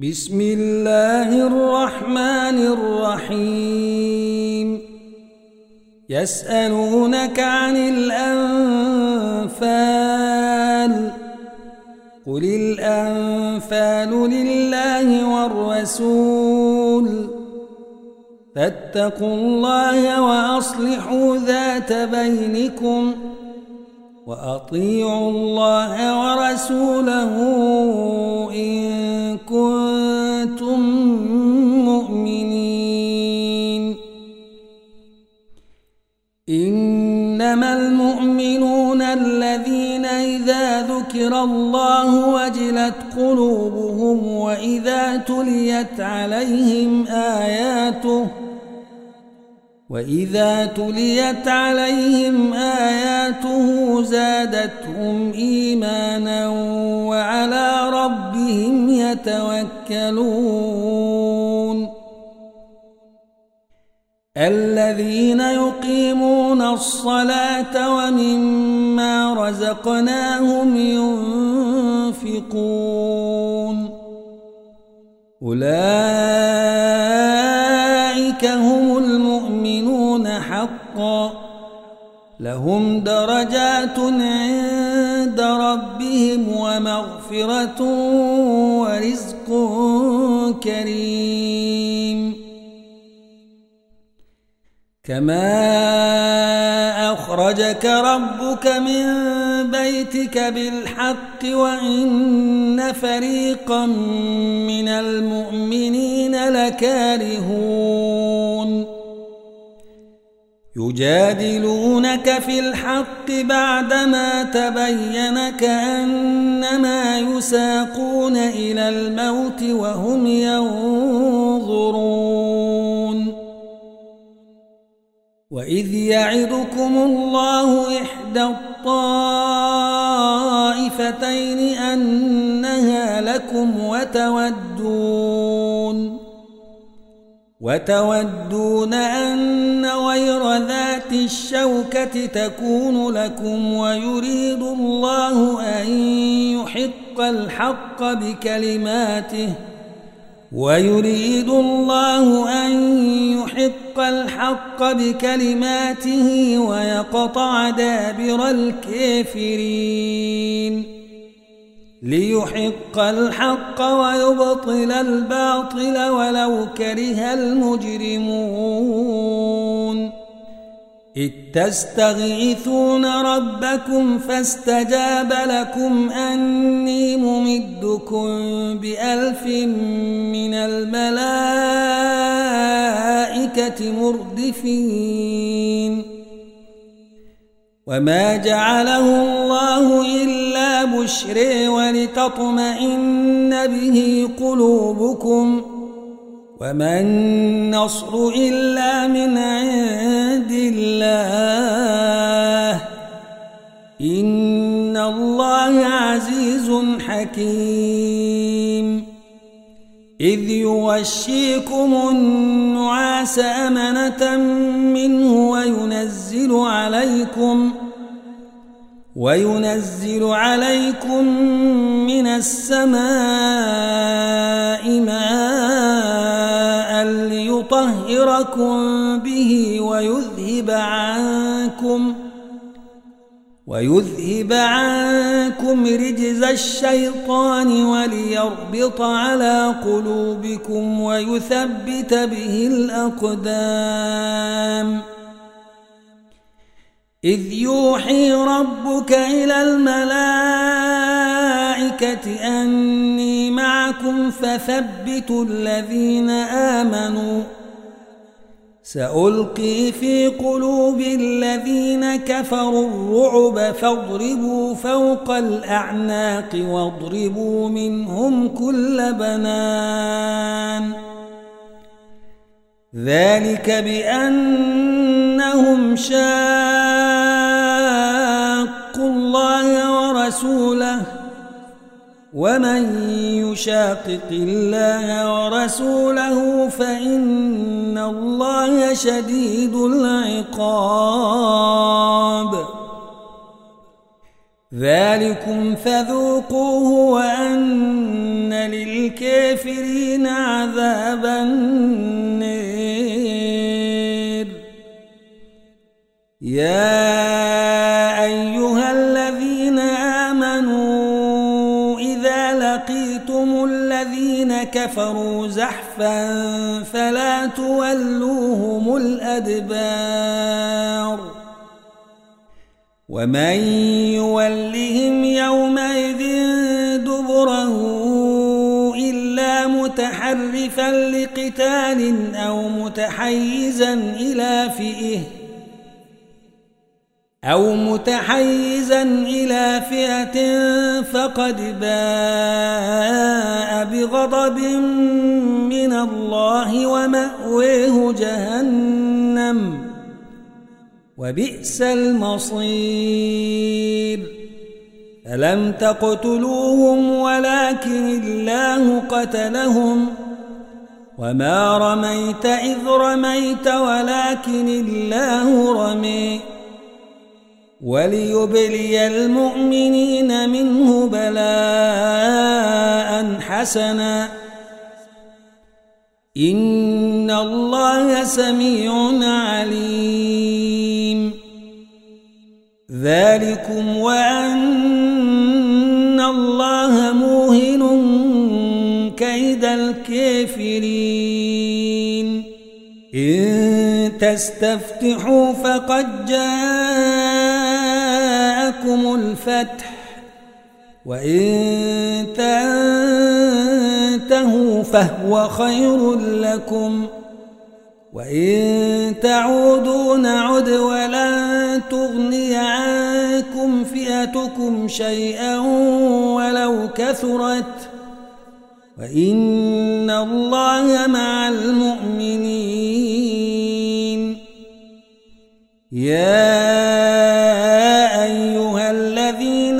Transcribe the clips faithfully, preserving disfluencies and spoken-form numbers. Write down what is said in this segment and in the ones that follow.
بسم الله الرحمن الرحيم يسألونك عن الأنفال قل الأنفال لله والرسول فاتقوا الله وأصلحوا ذات بينكم وأطيعوا الله ورسوله إن كنتم مؤمنين إنما المؤمنون الذين إذا ذكر الله وجلت قلوبهم وإذا تليت عليهم آياته وإذا تليت عليهم آياته زادتهم إيمانا وعلى ربهم يتوكلون الذين يقيمون الصلاة ومما رزقناهم ينفقون أولئك هم المؤمنون حقا لهم درجات عند ربهم ومغفرة ورزق كريم كما أخرجك ربك من بيتك بالحق وإن فريقا من المؤمنين لكارهون يجادلونك في الحق بعدما تبين كأنما يساقون إلى الموت وهم ينظرون وإذ يعدكم الله إحدى الطائفتين أنها لكم وتودون وتودون أن غير ذات الشوكة تكون لكم ويريد الله أن يحق الحق بكلماته ويريد الله أن يحق الحق بكلماته ويقطع دابر الكافرين ليحق الحق ويبطل الباطل ولو كره المجرمون إذ تستغيثون ربكم فاستجاب لكم أني ممدكم بألف من الملائكة مردفين وما جعله الله إلا بشرى ولتطمئن به قلوبكم وما النصر إلا من عند الله إن الله عزيز حكيم إذ يغشيكم النعاس أمنة منه وينزل عليكم وينزل عليكم من السماء ماء ليطهركم به ويذهب عنكم ويذهب عنكم رجز الشيطان وليربط على قلوبكم ويثبت به الأقدام إذ يوحي ربك إلى الملائكة أني معكم فثبتوا الذين آمنوا سألقي في قلوب الذين كفروا الرعب فاضربوا فوق الأعناق واضربوا منهم كل بنان ذلك بأنهم شاقوا الله ورسوله ومن يشاقق الله ورسوله فإن الله شديد العقاب ذلكم فذوقوه وأن للكافرين عذاب النار. يا أيها الذين آمنوا إذا لقيتم الذين كفروا زحفا فلا تولوهم الأدبار ومن يولهم يومئذ دبره إلا متحرفا لقتال أو متحيزا إلى فئة أو متحيزا إلى فئة فقد باء بغضب من الله ومأويه جهنم وبئس المصير. ألم تقتلوهم ولكن الله قتلهم وما رميت إذ رميت ولكن الله رمي وليبلي المؤمنين منه بلاء حسنا إن الله سميع عليم. ذلكم وأن الله موهن كيد الكافرين. إن تستفتحوا فقد جاءكم الفتح وإن تنتهوا فهو خير لكم وإن تعودوا نعد ولن تغني عنكم فئتكم شيئا ولو كثرت وإن الله مع المؤمنين. يا أيها الذين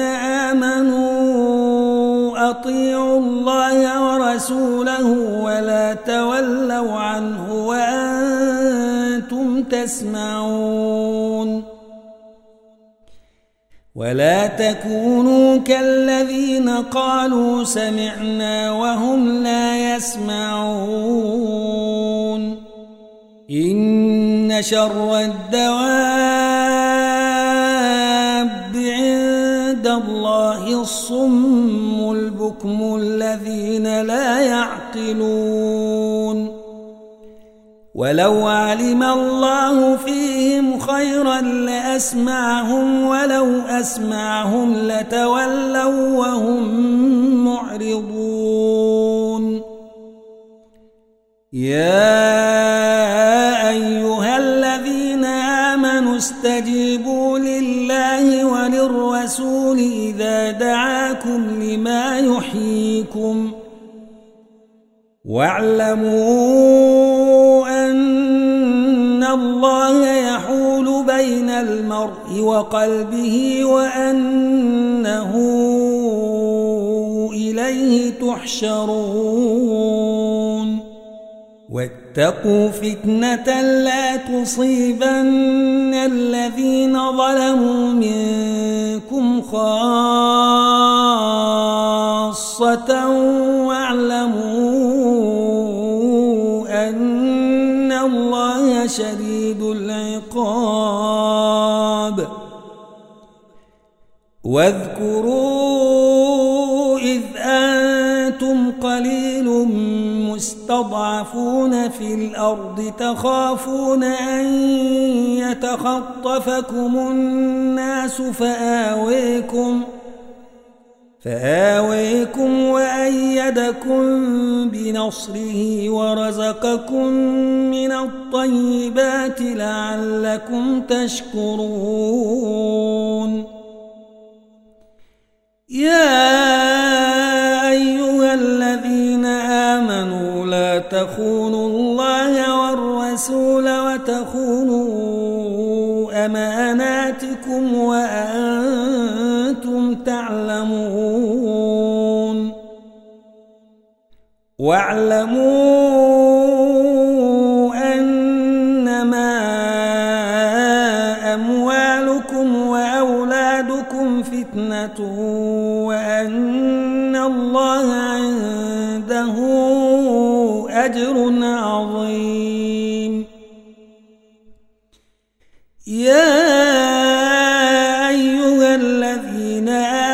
آمنوا أطيعوا الله ورسوله ولا تولوا عنه وأنتم تسمعون ولا تكونوا كالذين قالوا سمعنا وهم لا يسمعون. إن شر الدواب عند الله الصم البكم الذين لا يعقلون. ولو علم الله فيهم خيرا لأسمعهم ولو أسمعهم لتولوا وهم معرضون. يا أيها الذين آمنوا استجيبوا لله وللرسول إذا دعاكم لما يحييكم واعلموا أن الله يحول بين المرء وقلبه وأنه إليه تحشرون. واتقوا فتنة لا تصيبن الذين ظلموا منكم خاصة واعلموا أن الله شديد العقاب. واذكروا إذ أنتم قليل مستضعفون في الأرض تخافون أن يتخطفكم الناس فآويكم فآويكم وأيدكم بنصره ورزقكم من الطيبات لعلكم تشكرون. يا أيها الذين آمنوا لا تخونوا الله والرسول وتخونوا أماناتكم وأنتم تعلمون. واعلموا أنما أموالكم وأولادكم فتنة جنة وأن الله عنده أجر عظيم. يا أيها الذين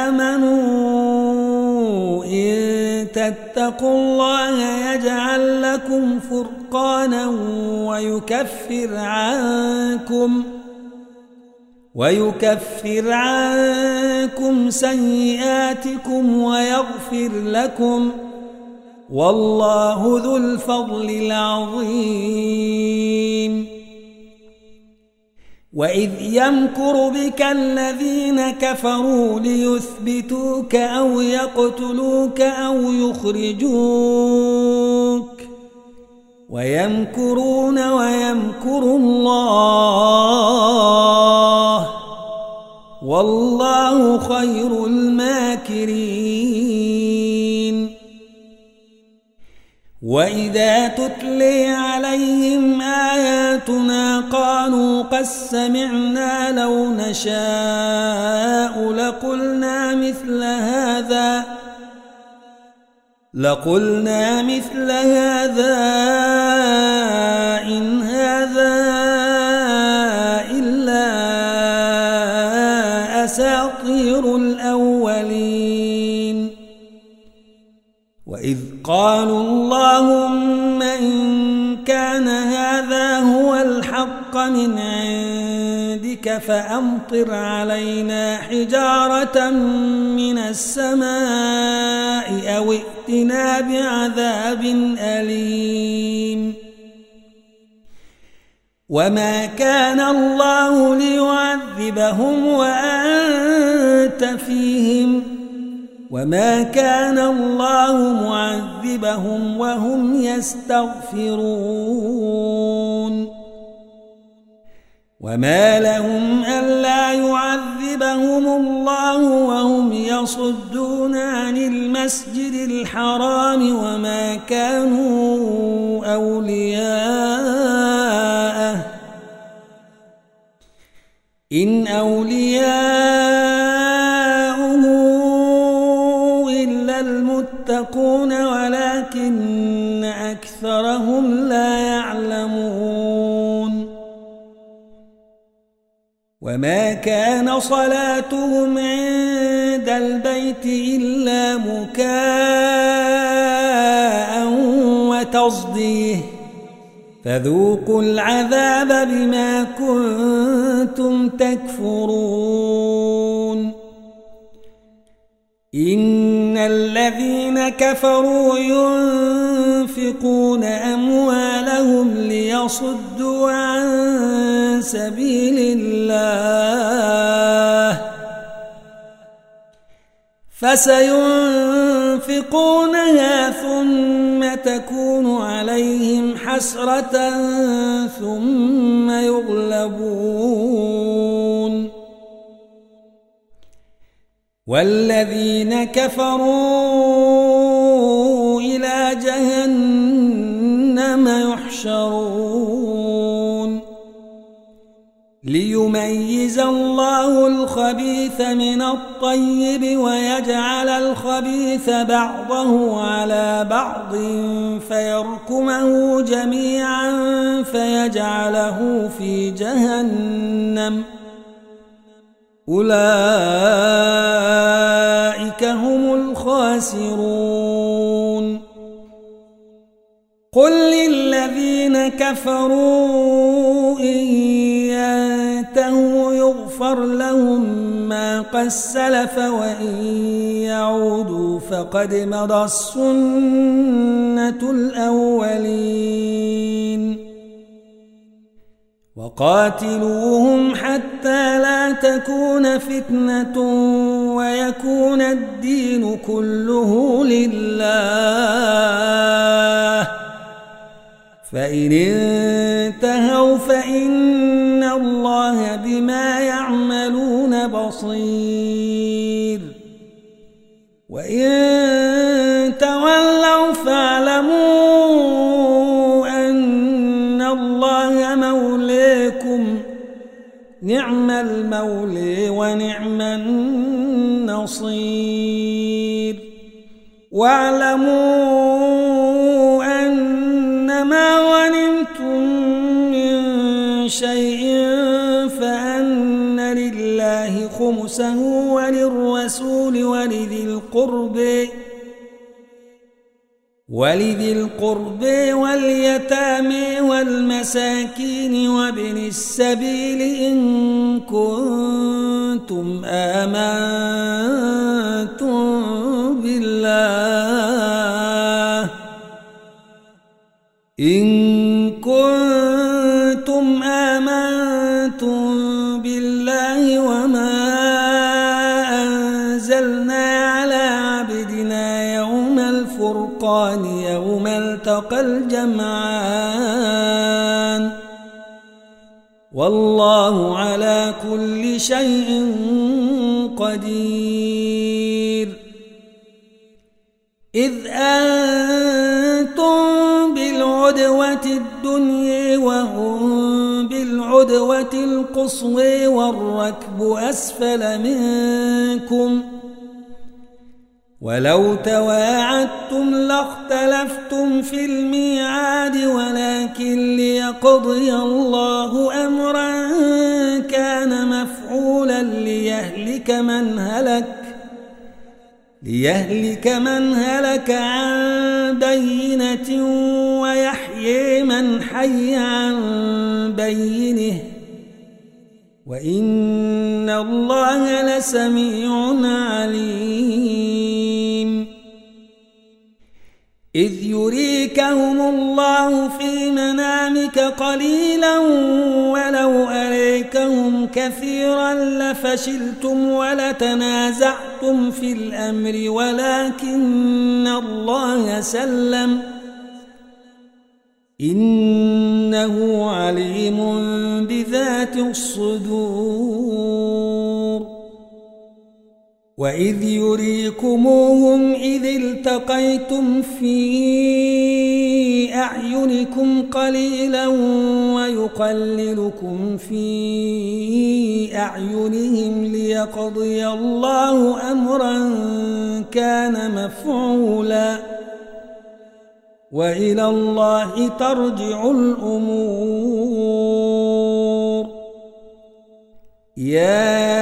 آمنوا إن تتقوا الله يجعل لكم فرقانا ويكفر عنكم ويكفر عنكم سيئاتكم ويغفر لكم والله ذو الفضل العظيم. وإذ يمكر بك الذين كفروا ليثبتوك أو يقتلوك أو يخرجوك ويمكرون ويمكر الله والله خير الماكرين. وإذا تتلي عليهم آياتنا قالوا قد سمعنا لو نشاء لقلنا مثل هذا لقلنا مثل هذا إن هذا إلا أساطير الأولين. وإذ قالوا اللهم إن كان هذا هو الحق من عندك فأمطر علينا حجارة من السماء أو ائتنا بعذاب أليم. وما كان الله ليعذبهم وأنت فيهم وما كان الله معذبهم وهم يستغفرون. وما لهم ألا يعذبهم الله وهم يصدون عن المسجد الحرام وما كانوا أولياءه إن أولياؤه إلا المتقون ولكن أكثرهم لا يعلمون. وما كان صلاتهم عند البيت إلا مكاء وتصديه فذوقوا العذاب بما كنتم تكفرون. إن الذين كفروا ينفقون أموالهم ليصدوا عن سبيل الله فسينفقونها ثم تكون عليهم حسرة ثم يغلبون والذين كفروا إلى جهنم يحشرون ليميز الله الخبيث من الطيب ويجعل الخبيث بعضه على بعض فيركمه جميعا فيجعله في جهنم أولئك هم الخاسرون. قل للذين كفروا إن ينتهوا يغفر لهم ما قد سلف وإن يعودوا فقد مضى السنة الأولين. وقاتلوهم حتى لا تكون فتنة ويكون الدين كله لله فإن انتهوا فإن الله بما يعملون بصير وإن تولوا فاعلموا أن الله مولاكم نعم المولى ونعم النصير. بصير واعلموا أنما غنمتم من شيء فأن لله خمسه وللرسول ولذي القرب ولذي القرب واليتامى والمساكين وابن السبيل إن كنتم آمنتم بالله إن كنتم آمنتم بالله وما أنزلنا على عبدنا يوم الفرقان يوم التقى الجمعان والله على كل شيء قدير إذ أنتم بالعدوة الدنيا وهم بالعدوة القصوى والركب أسفل منكم ولو تواعدتم لاختلفتم في الميعاد ولكن ليقضي الله أمرا كان مفعولا ليهلك من هلك ليهلك من هلك عن بينة ويحيي من حي عن بينه وإن الله لسميع عليم إذ يريكهم الله في منامك قليلا ولو أريكهم كثيرا لفشلتم ولتنازعتم في الأمر ولكن الله سلم إنه عليم بذات الصدور وإذ يريكموهم إذ التقيتم في أعينكم قليلا ويقللكم في أعينهم ليقضي الله أمرا كان مفعولا وإلى الله ترجع الأمور يا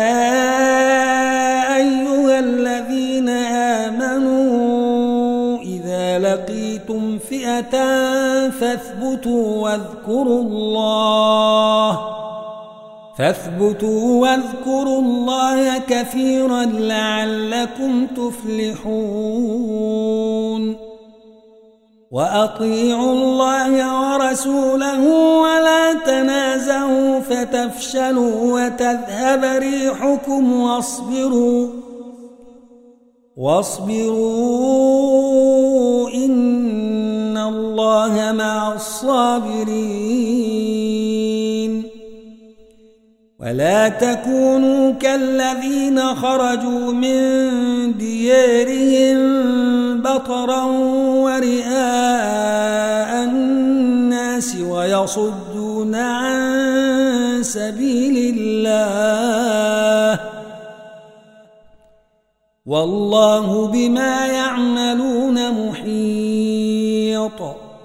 أيها الذين آمنوا إذا لقيتم فئة فاثبتوا واذكروا الله فاثبتوا واذكروا الله كثيرا لعلكم تفلحون وأطيعوا الله ورسوله ولا تنازعوا فتفشلوا وتذهب ريحكم واصبروا واصبروا إن الله مع الصابرين ولا تكونوا كالذين خرجوا من ديارهم بطرا ورئاء الناس ويصدون عن سبيل الله والله بما يعملون محيط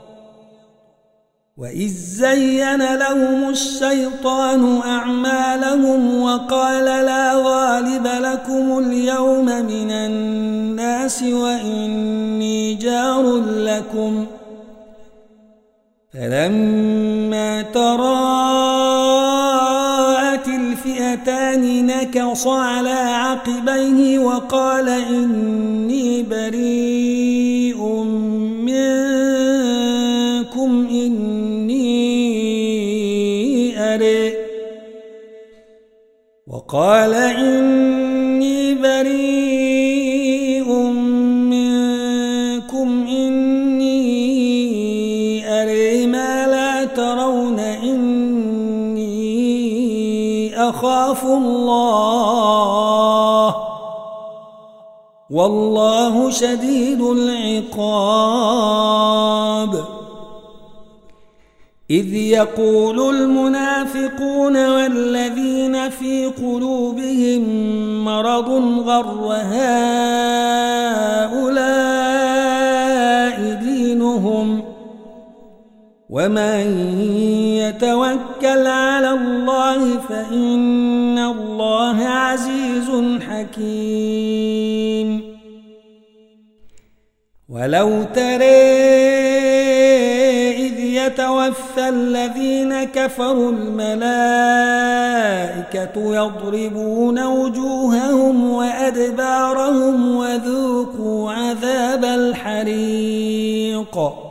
وإذ زين لهم الشيطان أعمالهم وقال لا غالب لكم اليوم من الناس وإني جار لكم فلما تراءت الفئتان نكص على عقبيه وقال إني بريء منكم إني أرى وقال إني بريء منكم إني أرى ما لا ترون إني أخاف الله والله شديد العقاب إذ يقول المنافقون والذين في قلوبهم مرض غر هؤلاء دينهم ومن يتوكل على الله فإن الله عزيز حكيم. ولو ترى إذ يتوفى الذين كفروا الملائكة يضربون وجوههم وأدبارهم وذوقوا عذاب الحريق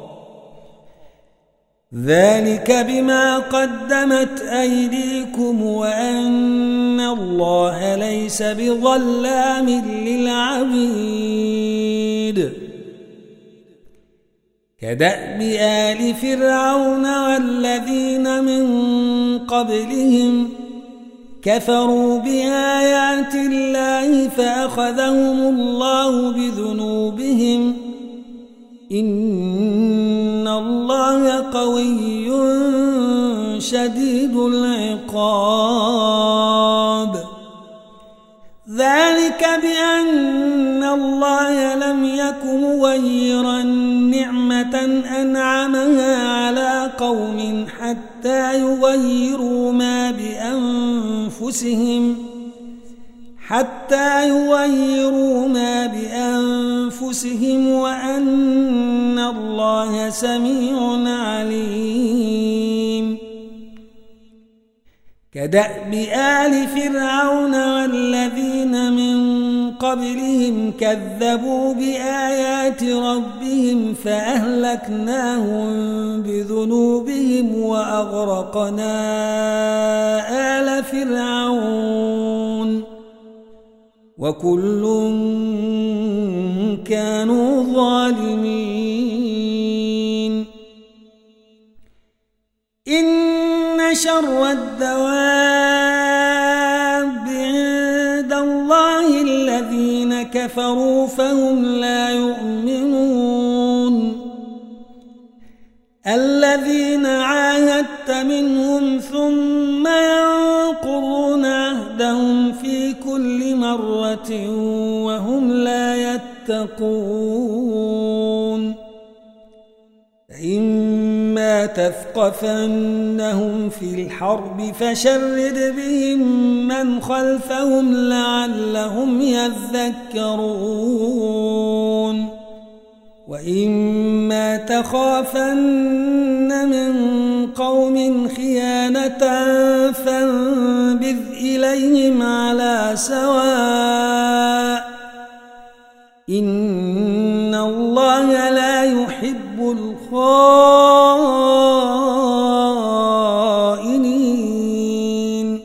ذلك بما قدمت أيديكم وأن الله ليس بظلام للعبيد. كدأب آل فرعون والذين من قبلهم كفروا بآيات الله فأخذهم الله بذنوبهم إن الله قوي شديد العقاب. ذلك بأن الله لم يك مغيرا نعمة أنعمها على قوم حتى يغيروا ما بأنفسهم حتى يغيروا ما بأنفسهم وأن الله سميع عليم. كدأب آل فرعون والذين من قبلهم كذبوا بآيات ربهم فأهلكناهم بذنوبهم وأغرقنا آل فرعون وكل كانوا ظالمين. إن شر الدواب عند الله الذين كفروا فهم لا يؤمنون. الذين عاهدت منهم ثم ينقضون عهدهم في كل مرة وهم لا يتقون. إما تثقفنهم في الحرب فشرد بهم من خلفهم لعلهم يذكرون. وإما تخافن من قوم خيانة فانبذ إليهم على سواء إن الله لا يحب الخائنين.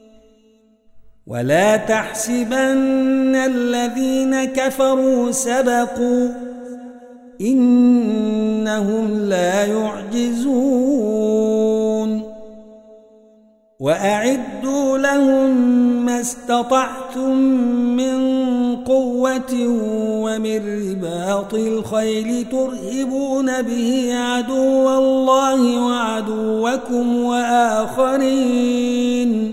ولا تحسبن الذين كفروا سبقوا إنهم لا يعجزون. وأعدوا لهم ما استطعتم من قوة ومن رباط الخيل ترهبون به عدو الله وعدوكم وآخرين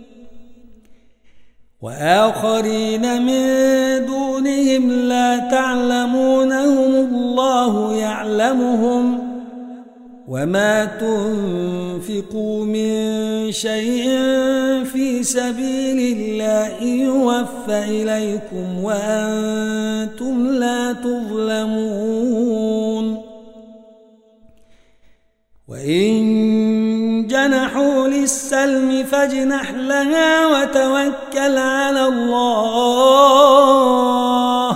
وآخرين من دونهم لا تعلمونهم الله يعلمهم وما تنفقوا من شيء في سبيل الله يوفى إليكم وأنتم لا تظلمون. وإن جنحوا للسلم فاجنح لها وتوكل على الله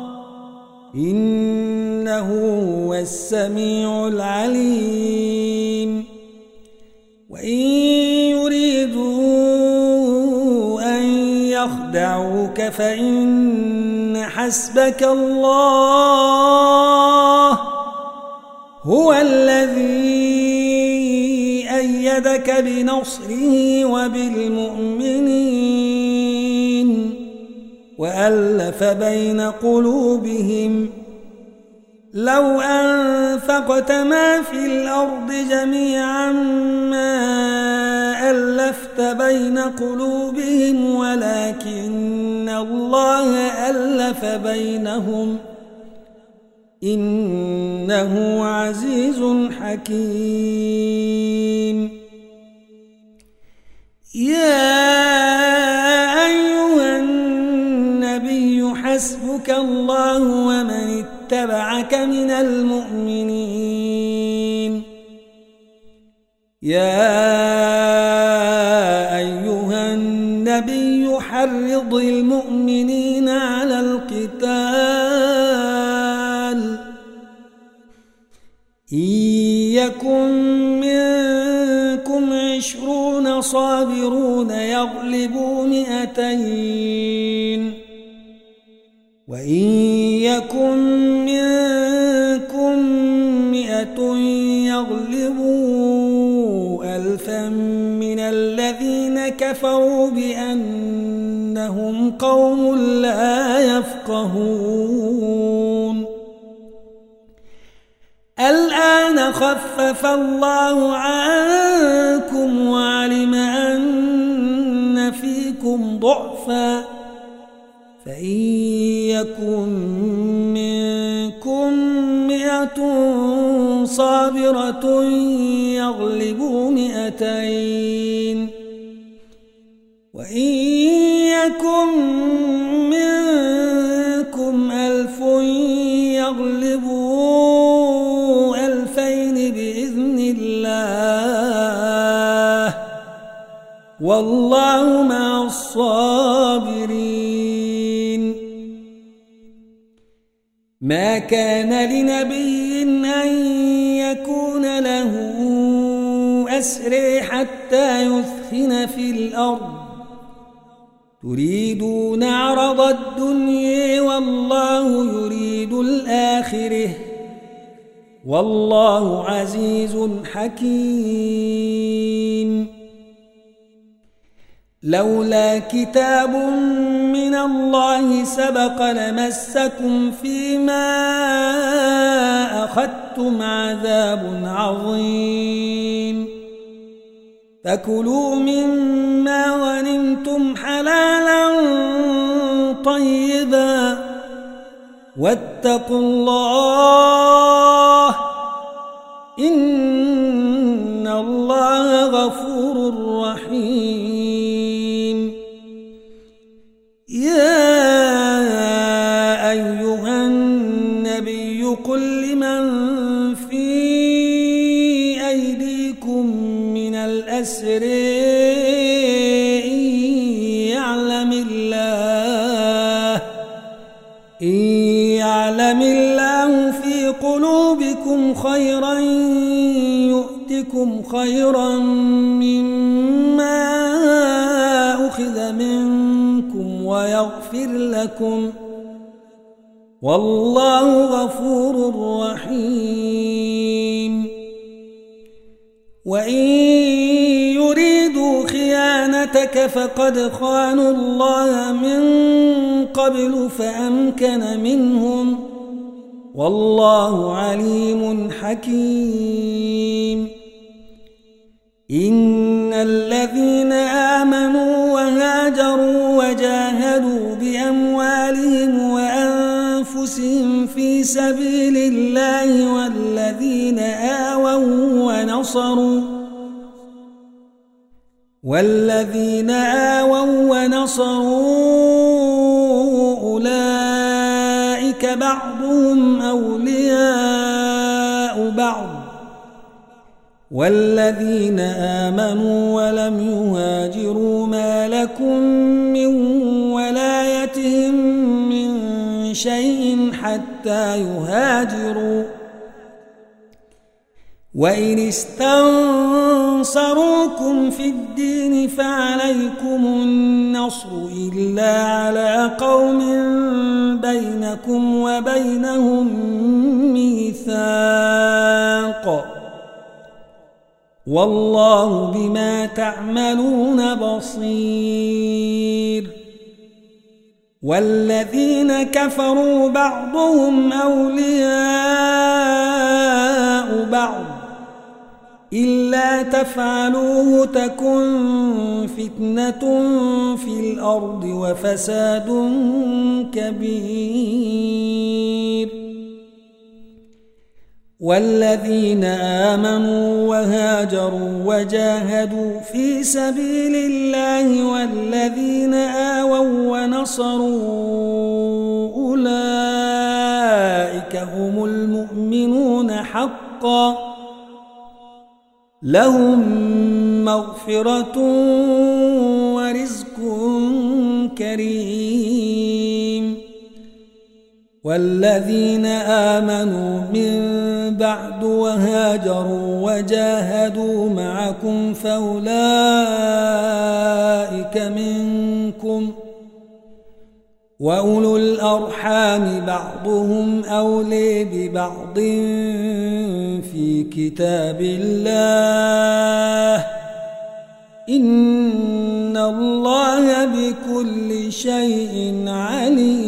إنه هو السميع العليم. وإن يريدوا أن يخدعوك فإن حسبك الله هو الذي أيدك بنصره وبالمؤمنين وألف بين قلوبهم لو أنفقت ما في الأرض جميعا ما ألفت بين قلوبهم ولكن الله ألف بينهم إنه عزيز حكيم. يا أيها النبي حسبك الله ومن اتبعك من المؤمنين. يا أيها النبي حرض المؤمنين على القتال إن يكن منكم عشرون صابرون يغلبوا مئتين وإن يكن منكم مئة يغلبوا ألفا من الذين كفروا بأنهم قوم لا يفقهون. الآن خفف الله عنكم وعلم أن فيكم ضعفا فإن يكن منكم مئة صابرة يغلبوا مئتين وإن يكن منكم ألف يغلبوا ألفين بإذن الله والله مع الصابرين. ما كان لنبي أن يكون له أسرى حتى يثخن في الأرض تريدون عرض الدنيا والله يريد الآخرة والله عزيز حكيم. لولا كتاب من الله سبق لمسكم فيما أخذتم عذاب عظيم فكلوا مما غنمتم حلالا طيبا واتقوا الله إن الله غفور رحيم. يا أيها النبي قل لمن في أيديكم من الأسر إن يعلم الله إن يعلم الله في قلوبكم خيرا يؤتكم خيرا مما أخذ منكم ويغفر لكم والله غفور رحيم. وإن يريدوا خيانتك فقد خانوا الله من قبل فأمكن منهم والله عليم حكيم. إن الذين آمنوا وهاجروا وجاهدوا بأموالهم وأنفسهم في سبيل الله والذين آووا ونصروا والذين آووا ونصروا أولئك بعضهم أولياء بعض والذين آمنوا ولم يهاجروا ما لكم من ولايتهم من شيء حتى يهاجروا وإن استنصروكم في الدين فعليكم النصر إلا على قوم بينكم وبينهم ميثاق والله بما تعملون بصير. والذين كفروا بعضهم أولياء بعض إلا تفعلوه تكن فتنة في الأرض وفساد كبير والذين آمنوا وهاجروا وجاهدوا في سبيل الله والذين آووا ونصروا أولئك هم المؤمنون حقا لهم مغفرة ورزق كريم والذين آمنوا من بعد وهاجروا وجاهدوا معكم فأولئك منكم وأولو الأرحام بعضهم أولي ببعض في كتاب الله إن الله بكل شيء عليم.